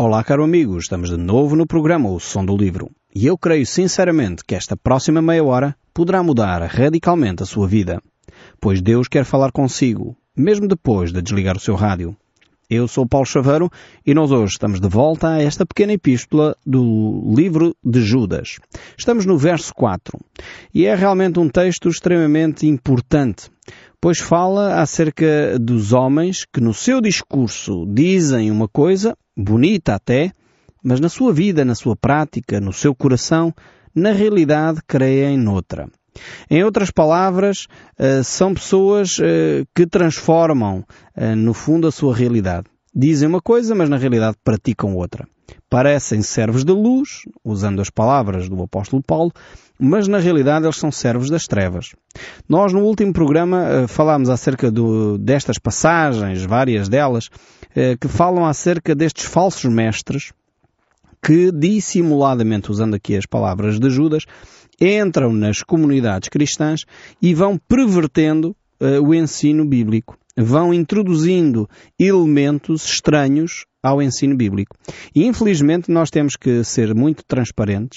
Olá, caro amigo, estamos de novo no programa O Som do Livro. E eu creio sinceramente que esta próxima meia hora poderá mudar radicalmente a sua vida. Pois Deus quer falar consigo, mesmo depois de desligar o seu rádio. Eu sou Paulo Chaveiro e nós hoje estamos de volta a esta pequena epístola do livro de Judas. Estamos no verso 4 e é realmente um texto extremamente importante, pois fala acerca dos homens que no seu discurso dizem uma coisa, bonita até, mas na sua vida, na sua prática, no seu coração, na realidade creem noutra. Em outras palavras, são pessoas que transformam, no fundo, a sua realidade. Dizem uma coisa, mas na realidade praticam outra. Parecem servos de luz, usando as palavras do apóstolo Paulo, mas na realidade eles são servos das trevas. Nós no último programa falámos acerca destas passagens, várias delas, que falam acerca destes falsos mestres que dissimuladamente, usando aqui as palavras de Judas, entram nas comunidades cristãs e vão pervertendo o ensino bíblico. Vão introduzindo elementos estranhos ao ensino bíblico. E infelizmente nós temos que ser muito transparentes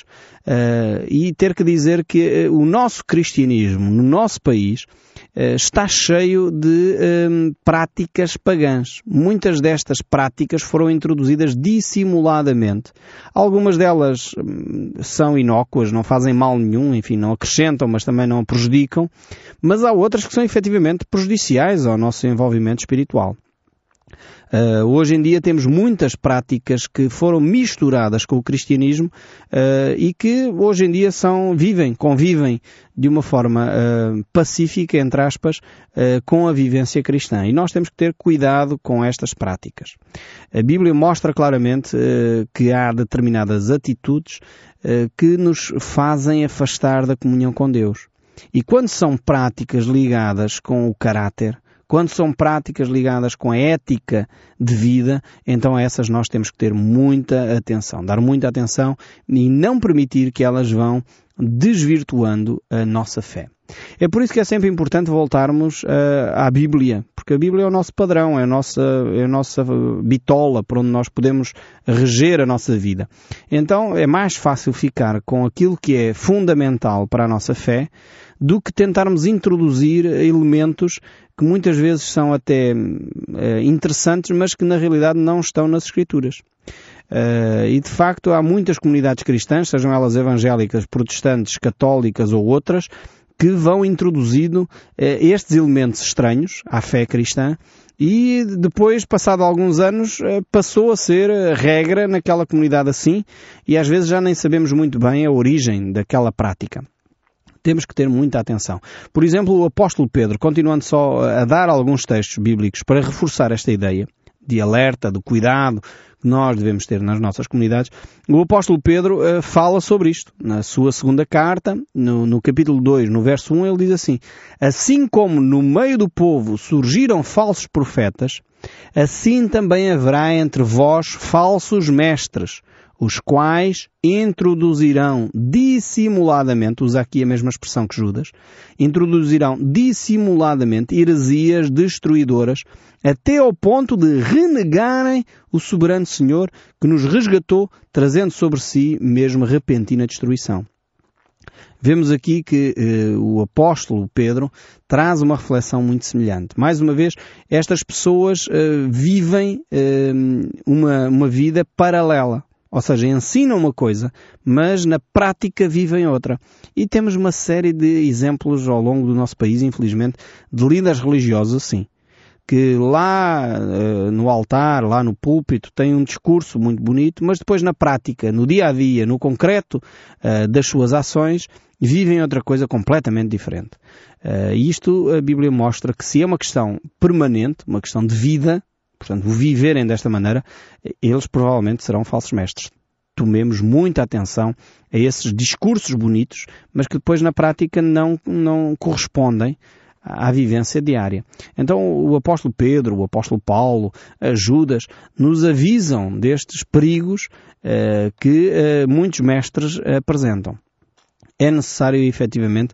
e ter que dizer que o nosso cristianismo no nosso país está cheio de práticas pagãs. Muitas destas práticas foram introduzidas dissimuladamente. Algumas delas são inócuas, não fazem mal nenhum, enfim, não acrescentam, mas também não prejudicam. Mas há outras que são efetivamente prejudiciais ao nosso envolvimento espiritual. Hoje em dia temos muitas práticas que foram misturadas com o cristianismo e que hoje em dia convivem de uma forma pacífica, entre aspas, com a vivência cristã. E nós temos que ter cuidado com estas práticas. A Bíblia mostra claramente que há determinadas atitudes que nos fazem afastar da comunhão com Deus. E quando são práticas ligadas com o caráter, quando são práticas ligadas com a ética de vida, então a essas nós temos que ter muita atenção, dar muita atenção e não permitir que elas vão desvirtuando a nossa fé. É por isso que é sempre importante voltarmos à Bíblia, porque a Bíblia é o nosso padrão, é a nossa bitola por onde nós podemos reger a nossa vida. Então é mais fácil ficar com aquilo que é fundamental para a nossa fé do que tentarmos introduzir elementos que muitas vezes são até interessantes, mas que na realidade não estão nas Escrituras. E de facto há muitas comunidades cristãs, sejam elas evangélicas, protestantes, católicas ou outras, que vão introduzindo estes elementos estranhos à fé cristã e depois, passado alguns anos, passou a ser regra naquela comunidade assim e às vezes já nem sabemos muito bem a origem daquela prática. Temos que ter muita atenção. Por exemplo, o apóstolo Pedro, continuando só a dar alguns textos bíblicos para reforçar esta ideia de alerta, de cuidado que nós devemos ter nas nossas comunidades, o apóstolo Pedro fala sobre isto. Na sua segunda carta, no capítulo 2, no verso 1, ele diz assim: assim como no meio do povo surgiram falsos profetas, assim também haverá entre vós falsos mestres, os quais introduzirão dissimuladamente, usa aqui a mesma expressão que Judas, introduzirão dissimuladamente heresias destruidoras, até ao ponto de renegarem o soberano Senhor que nos resgatou, trazendo sobre si mesmo repentina destruição. Vemos aqui que o apóstolo Pedro traz uma reflexão muito semelhante. Mais uma vez, estas pessoas vivem uma vida paralela. Ou seja, ensinam uma coisa, mas na prática vivem outra. E temos uma série de exemplos ao longo do nosso país, infelizmente, de líderes religiosos assim, que lá no altar, lá no púlpito, têm um discurso muito bonito, mas depois na prática, no dia a dia, no concreto das suas ações, vivem outra coisa completamente diferente. Isto a Bíblia mostra que se é uma questão permanente, uma questão de vida, portanto, o viverem desta maneira, eles provavelmente serão falsos mestres. Tomemos muita atenção a esses discursos bonitos, mas que depois na prática não correspondem à vivência diária. Então o apóstolo Pedro, o apóstolo Paulo, Judas, nos avisam destes perigos que muitos mestres apresentam. É necessário efetivamente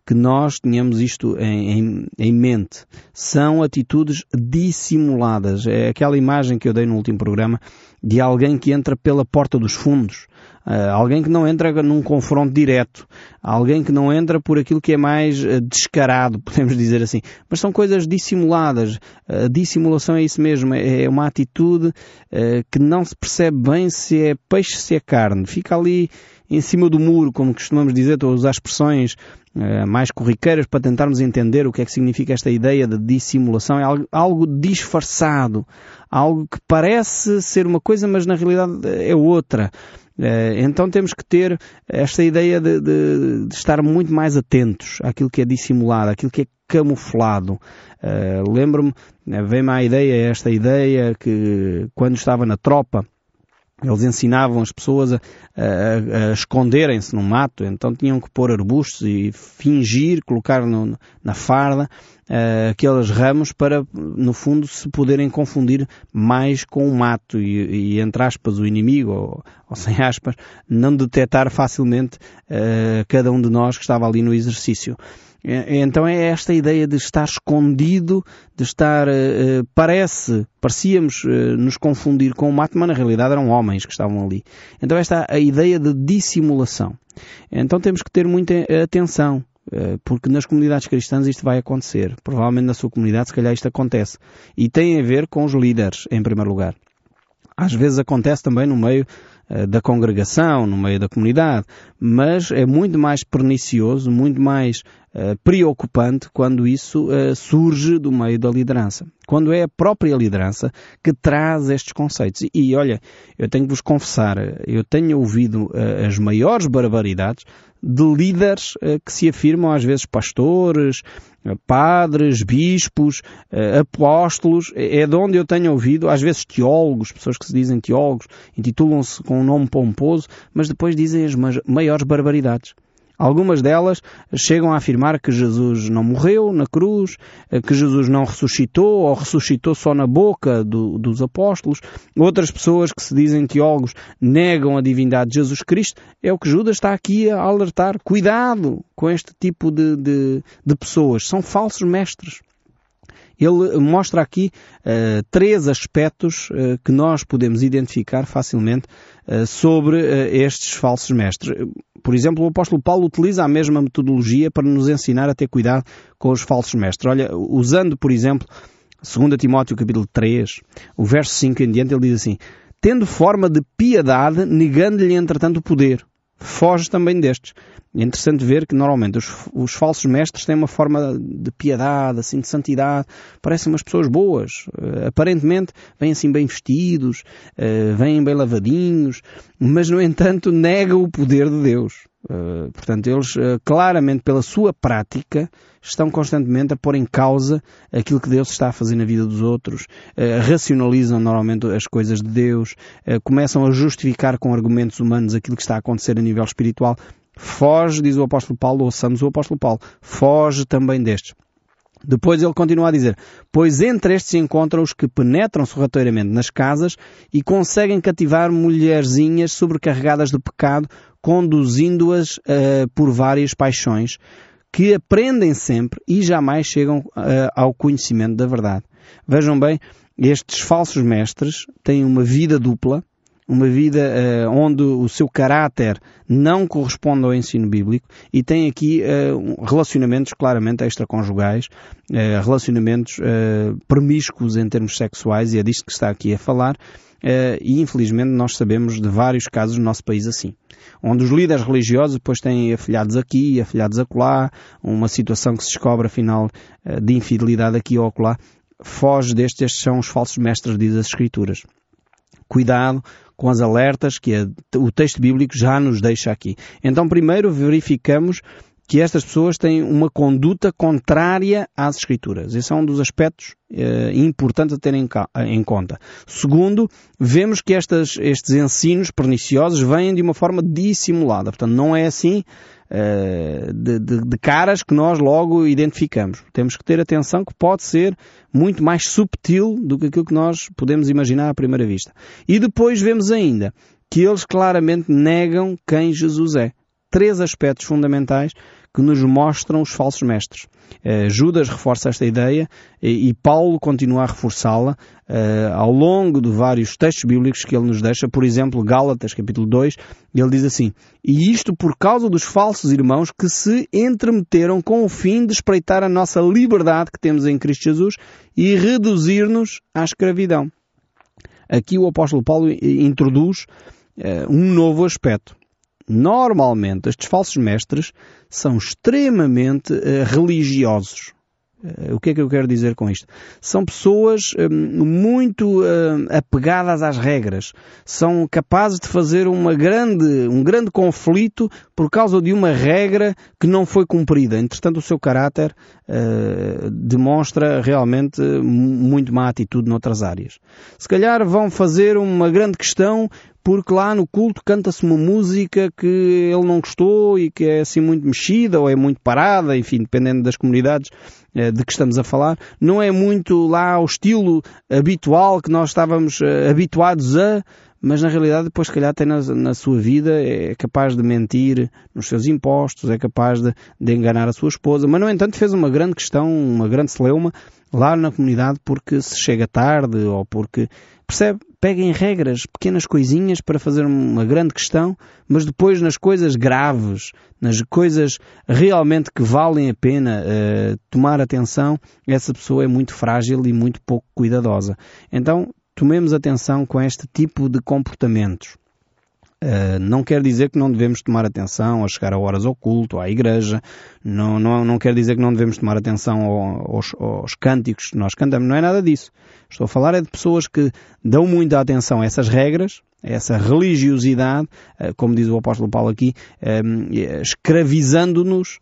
que nós tenhamos isto em mente. São atitudes dissimuladas. É aquela imagem que eu dei no último programa de alguém que entra pela porta dos fundos. Alguém que não entra num confronto direto. Alguém que não entra por aquilo que é mais descarado, podemos dizer assim. Mas são coisas dissimuladas. A dissimulação é isso mesmo. É uma atitude que não se percebe bem se é peixe, se é carne. Fica ali em cima do muro, como costumamos dizer. Estou a usar expressões mais corriqueiras para tentarmos entender o que é que significa esta ideia de dissimulação. É algo disfarçado. Algo que parece ser uma coisa, mas na realidade é outra. Então temos que ter esta ideia de estar muito mais atentos àquilo que é dissimulado, àquilo que é camuflado. Lembro-me, veio-me à ideia esta ideia que quando estava na tropa, eles ensinavam as pessoas a esconderem-se no mato, então tinham que pôr arbustos e fingir, colocar na farda aqueles ramos para, no fundo, se poderem confundir mais com o mato e entre aspas, o inimigo, ou sem aspas, não detectar facilmente cada um de nós que estava ali no exercício. Então é esta ideia de estar escondido, de estar, parecíamos nos confundir com o mato, mas na realidade eram homens que estavam ali. Então esta é a ideia de dissimulação. Então temos que ter muita atenção, porque nas comunidades cristãs isto vai acontecer. Provavelmente na sua comunidade se calhar isto acontece. E tem a ver com os líderes, em primeiro lugar. Às vezes acontece também no meio da congregação, no meio da comunidade, mas é muito mais pernicioso, muito mais preocupante quando isso surge do meio da liderança. Quando é a própria liderança que traz estes conceitos. E olha, eu tenho que vos confessar, eu tenho ouvido as maiores barbaridades de líderes que se afirmam às vezes pastores, padres, bispos, apóstolos. É de onde eu tenho ouvido, às vezes teólogos, pessoas que se dizem teólogos, intitulam-se com um nome pomposo, mas depois dizem as maiores barbaridades. Algumas delas chegam a afirmar que Jesus não morreu na cruz, que Jesus não ressuscitou ou ressuscitou só na boca dos apóstolos. Outras pessoas que se dizem teólogos negam a divindade de Jesus Cristo. É o que Judas está aqui a alertar. Cuidado com este tipo de pessoas. São falsos mestres. Ele mostra aqui 3 aspectos que nós podemos identificar facilmente sobre estes falsos mestres. Por exemplo, o apóstolo Paulo utiliza a mesma metodologia para nos ensinar a ter cuidado com os falsos mestres. Olha, usando, por exemplo, 2 Timóteo capítulo 3, o verso 5 em diante, ele diz assim: tendo forma de piedade, negando-lhe entretanto o poder. Foge também destes. É interessante ver que normalmente os falsos mestres têm uma forma de piedade, assim, de santidade. Parecem umas pessoas boas. Aparentemente vêm assim bem vestidos, vêm bem lavadinhos, mas no entanto negam o poder de Deus. Portanto, eles claramente pela sua prática estão constantemente a pôr em causa aquilo que Deus está a fazer na vida dos outros, racionalizam normalmente as coisas de Deus, começam a justificar com argumentos humanos aquilo que está a acontecer a nível espiritual. Foge, diz o apóstolo Paulo, ouçamos o apóstolo Paulo, foge também destes. Depois ele continua a dizer: pois entre estes se encontram os que penetram sorrateiramente nas casas e conseguem cativar mulherzinhas sobrecarregadas de pecado, conduzindo-as por várias paixões, que aprendem sempre e jamais chegam ao conhecimento da verdade. Vejam bem, estes falsos mestres têm uma vida dupla, uma vida onde o seu caráter não corresponde ao ensino bíblico e tem aqui relacionamentos claramente extraconjugais, relacionamentos promíscuos em termos sexuais, e é disto que está aqui a falar. E infelizmente nós sabemos de vários casos no nosso país assim, onde os líderes religiosos depois têm afilhados aqui, afilhados acolá, uma situação que se descobre afinal de infidelidade aqui ou acolá. Foge estes são os falsos mestres, diz as Escrituras. Cuidado com as alertas que o texto bíblico já nos deixa aqui. Então primeiro verificamos que estas pessoas têm uma conduta contrária às Escrituras. Esse é um dos aspectos importantes a ter em conta. Segundo, vemos que estes ensinos perniciosos vêm de uma forma dissimulada. Portanto, não é assim de caras que nós logo identificamos. Temos que ter atenção que pode ser muito mais subtil do que aquilo que nós podemos imaginar à primeira vista. E depois vemos ainda que eles claramente negam quem Jesus é. 3 aspectos fundamentais que nos mostram os falsos mestres. Judas reforça esta ideia e Paulo continua a reforçá-la ao longo de vários textos bíblicos que ele nos deixa. Por exemplo, Gálatas, capítulo 2, ele diz assim: e isto por causa dos falsos irmãos que se entremeteram com o fim de espreitar a nossa liberdade que temos em Cristo Jesus e reduzir-nos à escravidão. Aqui o apóstolo Paulo introduz um novo aspecto. Normalmente, estes falsos mestres são extremamente religiosos. O que é que eu quero dizer com isto? São pessoas muito apegadas às regras. São capazes de fazer um grande conflito por causa de uma regra que não foi cumprida. Entretanto, o seu caráter demonstra realmente muito má atitude noutras áreas. Se calhar vão fazer uma grande questão porque lá no culto canta-se uma música que ele não gostou e que é assim muito mexida ou é muito parada, enfim, dependendo das comunidades de que estamos a falar. Não é muito lá o estilo habitual que nós estávamos habituados a, mas na realidade depois se calhar tem na sua vida, é capaz de mentir nos seus impostos, é capaz de enganar a sua esposa, mas no entanto fez uma grande questão, uma grande celeuma lá na comunidade porque se chega tarde ou porque, percebe? Peguem regras, pequenas coisinhas para fazer uma grande questão, mas depois nas coisas graves, nas coisas realmente que valem a pena tomar atenção, essa pessoa é muito frágil e muito pouco cuidadosa. Então, tomemos atenção com este tipo de comportamentos. Não quer dizer que não devemos tomar atenção a chegar a horas ao culto, à igreja, não quer dizer que não devemos tomar atenção aos cânticos que nós cantamos, não é nada disso. Estou a falar de pessoas que dão muita atenção a essas regras, a essa religiosidade, como diz o apóstolo Paulo aqui, escravizando-nos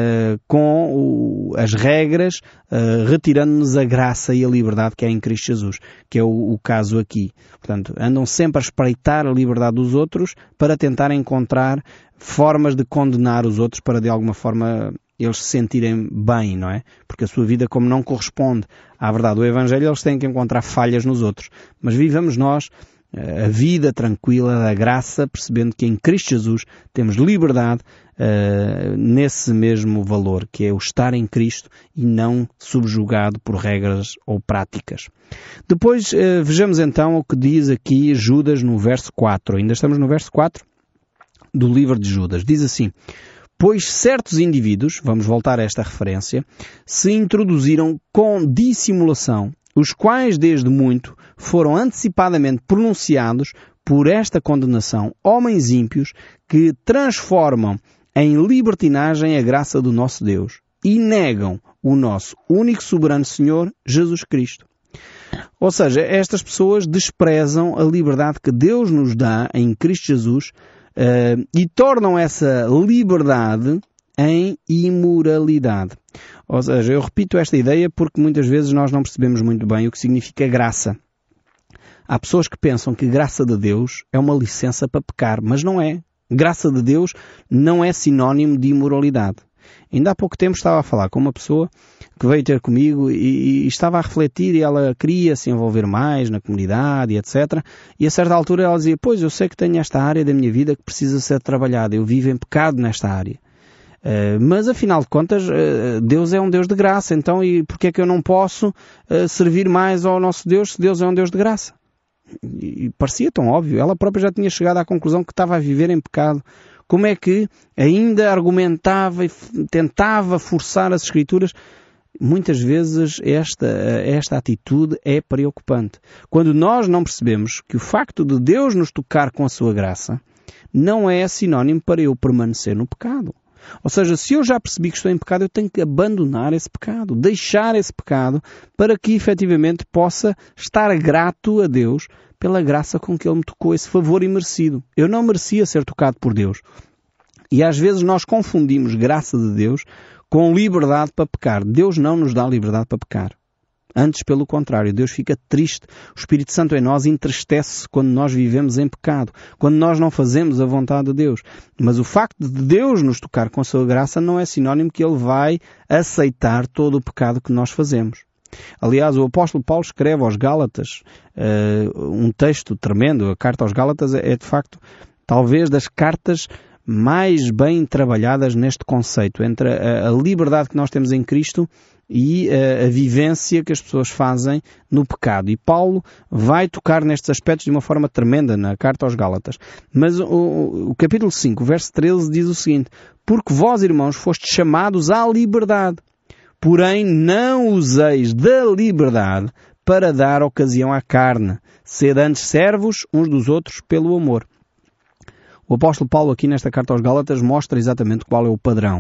com as regras, retirando-nos a graça e a liberdade que é em Cristo Jesus, que é o caso aqui. Portanto, andam sempre a espreitar a liberdade dos outros para tentar encontrar formas de condenar os outros para de alguma forma eles se sentirem bem, não é? Porque a sua vida, como não corresponde à verdade do Evangelho, eles têm que encontrar falhas nos outros. Mas vivamos nós a vida tranquila da graça, percebendo que em Cristo Jesus temos liberdade nesse mesmo valor, que é o estar em Cristo e não subjugado por regras ou práticas. Depois vejamos então o que diz aqui Judas no verso 4. Ainda estamos no verso 4 do livro de Judas. Diz assim: pois certos indivíduos, vamos voltar a esta referência, se introduziram com dissimulação, os quais desde muito foram antecipadamente pronunciados por esta condenação, homens ímpios que transformam em libertinagem a graça do nosso Deus e negam o nosso único soberano Senhor, Jesus Cristo. Ou seja, estas pessoas desprezam a liberdade que Deus nos dá em Cristo Jesus e tornam essa liberdade em imoralidade. Ou seja, eu repito esta ideia porque muitas vezes nós não percebemos muito bem o que significa graça. Há pessoas que pensam que graça de Deus é uma licença para pecar, mas não é. Graça de Deus não é sinónimo de imoralidade. Ainda há pouco tempo estava a falar com uma pessoa que veio ter comigo e estava a refletir e ela queria se envolver mais na comunidade e etc. E a certa altura ela dizia: pois eu sei que tenho esta área da minha vida que precisa ser trabalhada, eu vivo em pecado nesta área. Mas afinal de contas Deus é um Deus de graça, então e porquê é que eu não posso servir mais ao nosso Deus se Deus é um Deus de graça? E parecia tão óbvio, ela própria já tinha chegado à conclusão que estava a viver em pecado. Como é que ainda argumentava e tentava forçar as Escrituras? Muitas vezes esta atitude é preocupante. Quando nós não percebemos que o facto de Deus nos tocar com a sua graça não é sinónimo para eu permanecer no pecado. Ou seja, se eu já percebi que estou em pecado, eu tenho que abandonar esse pecado, deixar esse pecado, para que efetivamente possa estar grato a Deus pela graça com que Ele me tocou, esse favor imerecido. Eu não merecia ser tocado por Deus. E às vezes nós confundimos graça de Deus com liberdade para pecar. Deus não nos dá liberdade para pecar. Antes, pelo contrário, Deus fica triste. O Espírito Santo em nós entristece-se quando nós vivemos em pecado, quando nós não fazemos a vontade de Deus. Mas o facto de Deus nos tocar com a sua graça não é sinónimo que Ele vai aceitar todo o pecado que nós fazemos. Aliás, o apóstolo Paulo escreve aos Gálatas um texto tremendo. A carta aos Gálatas é de facto talvez das cartas mais bem trabalhadas neste conceito, entre a liberdade que nós temos em Cristo e a vivência que as pessoas fazem no pecado. E Paulo vai tocar nestes aspectos de uma forma tremenda na carta aos Gálatas. Mas o capítulo 5, verso 13 diz o seguinte: porque vós, irmãos, fostes chamados à liberdade, porém não useis da liberdade para dar ocasião à carne. Sede antes servos uns dos outros pelo amor. O apóstolo Paulo aqui nesta carta aos Gálatas mostra exatamente qual é o padrão.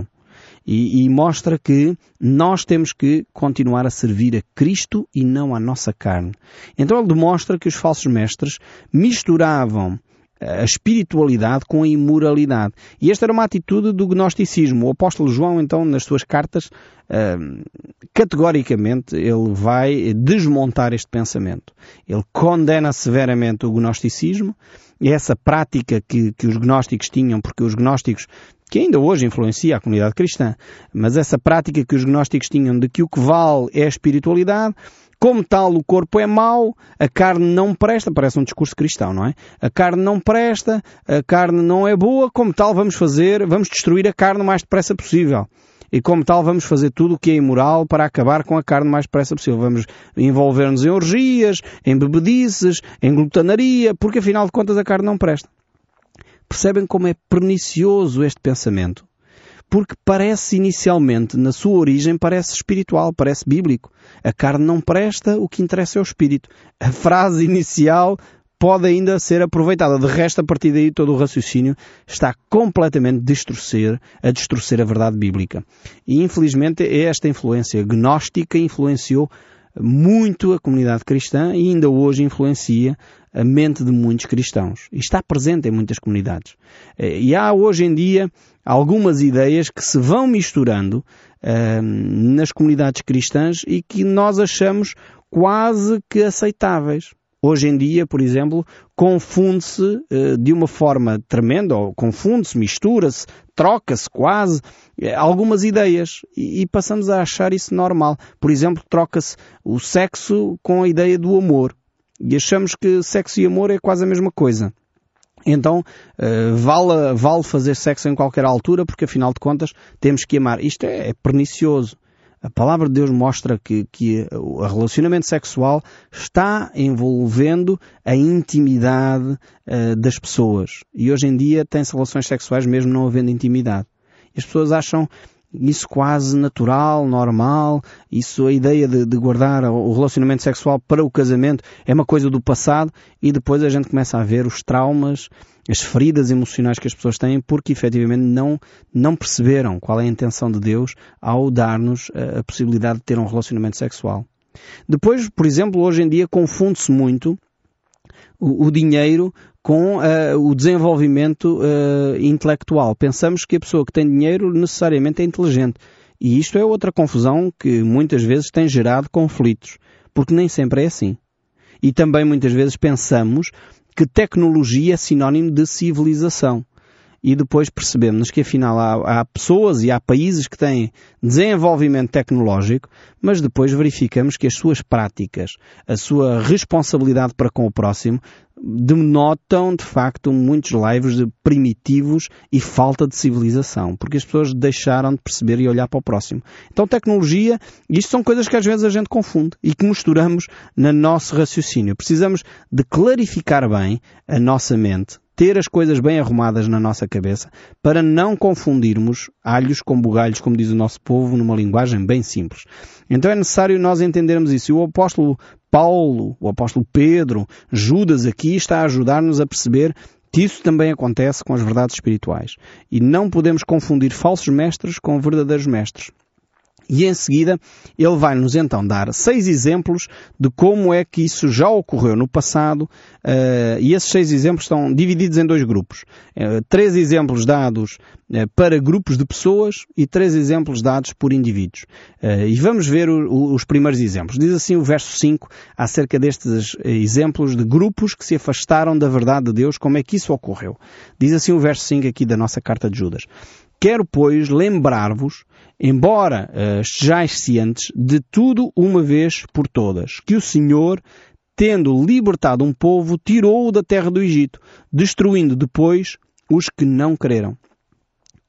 E mostra que nós temos que continuar a servir a Cristo e não à nossa carne. Então ele demonstra que os falsos mestres misturavam a espiritualidade com a imoralidade. E esta era uma atitude do gnosticismo. O apóstolo João, então, nas suas cartas, categoricamente, ele vai desmontar este pensamento. Ele condena severamente o gnosticismo, e essa prática que os gnósticos tinham, porque os gnósticos, que ainda hoje influencia a comunidade cristã, mas essa prática que os gnósticos tinham de que o que vale é a espiritualidade, como tal o corpo é mau, a carne não presta, parece um discurso cristão, não é? A carne não presta, a carne não é boa, como tal vamos destruir a carne o mais depressa possível. E como tal vamos fazer tudo o que é imoral para acabar com a carne o mais depressa possível. Vamos envolver-nos em orgias, em bebedices, em glutanaria, porque afinal de contas a carne não presta. Percebem como é pernicioso este pensamento? Porque parece inicialmente, na sua origem, parece espiritual, parece bíblico. A carne não presta, o que interessa é o espírito. A frase inicial pode ainda ser aproveitada. De resto, a partir daí, todo o raciocínio está completamente a distorcer a verdade bíblica. E, infelizmente, esta influência gnóstica influenciou muito a comunidade cristã e ainda hoje influencia a mente de muitos cristãos. E está presente em muitas comunidades. E há hoje em dia algumas ideias que se vão misturando nas comunidades cristãs e que nós achamos quase que aceitáveis. Hoje em dia, por exemplo, confunde-se de uma forma tremenda, ou confunde-se, mistura-se, troca-se quase algumas ideias e passamos a achar isso normal. Por exemplo, troca-se o sexo com a ideia do amor e achamos que sexo e amor é quase a mesma coisa. Então, vale fazer sexo em qualquer altura porque, afinal de contas, temos que amar. Isto é pernicioso. A palavra de Deus mostra que o relacionamento sexual está envolvendo a intimidade das pessoas. E hoje em dia tem-se relações sexuais mesmo não havendo intimidade. E as pessoas acham isso quase natural, normal. Isso, a ideia de guardar o relacionamento sexual para o casamento é uma coisa do passado e depois a gente começa a ver os traumas, as feridas emocionais que as pessoas têm porque efetivamente não perceberam qual é a intenção de Deus ao dar-nos a possibilidade de ter um relacionamento sexual. Depois, por exemplo, hoje em dia confunde-se muito o dinheiro com o desenvolvimento intelectual. Pensamos que a pessoa que tem dinheiro necessariamente é inteligente. E isto é outra confusão que muitas vezes tem gerado conflitos, porque nem sempre é assim. E também muitas vezes pensamos que tecnologia é sinónimo de civilização. E depois percebemos que afinal há pessoas e há países que têm desenvolvimento tecnológico, mas depois verificamos que as suas práticas, a sua responsabilidade para com o próximo, denotam de facto muitos laivos de primitivos e falta de civilização, porque as pessoas deixaram de perceber e olhar para o próximo. Então tecnologia, isto são coisas que às vezes a gente confunde e que misturamos no nosso raciocínio. Precisamos de clarificar bem a nossa mente, ter as coisas bem arrumadas na nossa cabeça, para não confundirmos alhos com bugalhos, como diz o nosso povo, numa linguagem bem simples. Então é necessário nós entendermos isso. E o apóstolo Paulo, o apóstolo Pedro, Judas aqui está a ajudar-nos a perceber que isso também acontece com as verdades espirituais. E não podemos confundir falsos mestres com verdadeiros mestres. E em seguida, ele vai-nos então dar 6 exemplos de como é que isso já ocorreu no passado, e esses 6 exemplos estão divididos em 2 grupos. 3 exemplos dados para grupos de pessoas e 3 exemplos dados por indivíduos. E vamos ver os primeiros exemplos. Diz assim o verso 5 acerca destes exemplos de grupos que se afastaram da verdade de Deus, como é que isso ocorreu. Diz assim o verso 5 aqui da nossa carta de Judas. Quero, pois, lembrar-vos, embora estejais cientes de tudo uma vez por todas, que o Senhor, tendo libertado um povo, tirou-o da terra do Egito, destruindo depois os que não creram.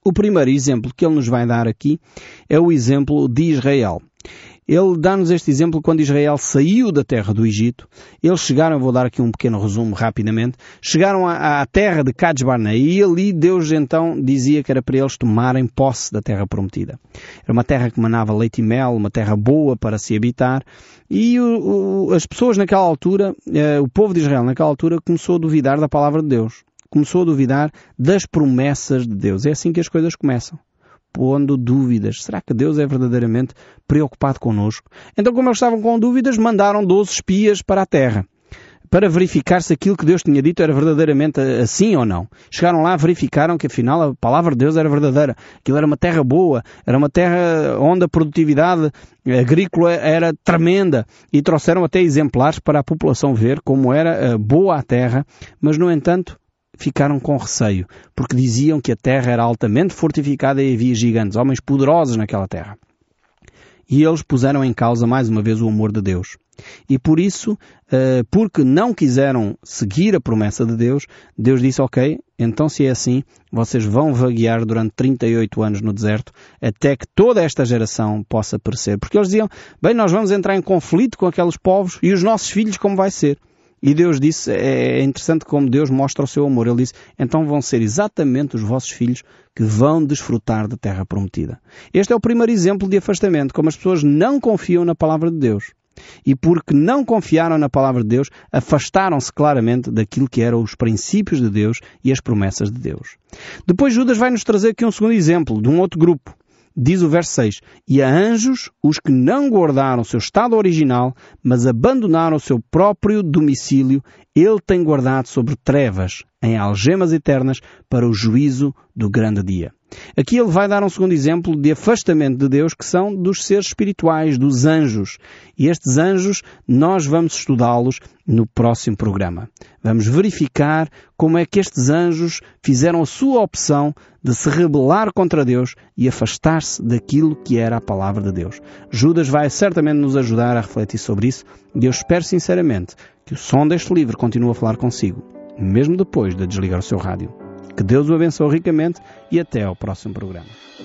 O primeiro exemplo que ele nos vai dar aqui é o exemplo de Israel. Ele dá-nos este exemplo quando Israel saiu da terra do Egito. Eles chegaram, vou dar aqui um pequeno resumo rapidamente, chegaram à terra de Cades Barnea e ali Deus então dizia que era para eles tomarem posse da terra prometida. Era uma terra que manava leite e mel, uma terra boa para se habitar e as pessoas naquela altura, o povo de Israel naquela altura começou a duvidar da palavra de Deus. Começou a duvidar das promessas de Deus. É assim que as coisas começam. Pondo dúvidas. Será que Deus é verdadeiramente preocupado connosco? Então, como eles estavam com dúvidas, mandaram 12 espias para a terra, para verificar se aquilo que Deus tinha dito era verdadeiramente assim ou não. Chegaram lá, verificaram que afinal a palavra de Deus era verdadeira. Aquilo era uma terra boa, era uma terra onde a produtividade agrícola era tremenda e trouxeram até exemplares para a população ver como era boa a terra, mas no entanto ficaram com receio, porque diziam que a terra era altamente fortificada e havia gigantes, homens poderosos naquela terra. E eles puseram em causa mais uma vez o amor de Deus. E por isso, porque não quiseram seguir a promessa de Deus, Deus disse, ok, então se é assim, vocês vão vaguear durante 38 anos no deserto, até que toda esta geração possa perecer. Porque eles diziam, bem, nós vamos entrar em conflito com aqueles povos e os nossos filhos como vai ser? E Deus disse, é interessante como Deus mostra o seu amor. Ele disse, então vão ser exatamente os vossos filhos que vão desfrutar da terra prometida. Este é o primeiro exemplo de afastamento, como as pessoas não confiam na palavra de Deus. E porque não confiaram na palavra de Deus, afastaram-se claramente daquilo que eram os princípios de Deus e as promessas de Deus. Depois Judas vai nos trazer aqui um segundo exemplo de um outro grupo. Diz o verso 6, e a anjos, os que não guardaram o seu estado original, mas abandonaram o seu próprio domicílio, ele tem guardado sobre trevas, em algemas eternas, para o juízo do grande dia. Aqui ele vai dar um segundo exemplo de afastamento de Deus, que são dos seres espirituais, dos anjos. E estes anjos, nós vamos estudá-los no próximo programa. Vamos verificar como é que estes anjos fizeram a sua opção de se rebelar contra Deus e afastar-se daquilo que era a palavra de Deus. Judas vai certamente nos ajudar a refletir sobre isso e eu espero sinceramente que o som deste livro continue a falar consigo, mesmo depois de desligar o seu rádio. Que Deus o abençoe ricamente e até ao próximo programa.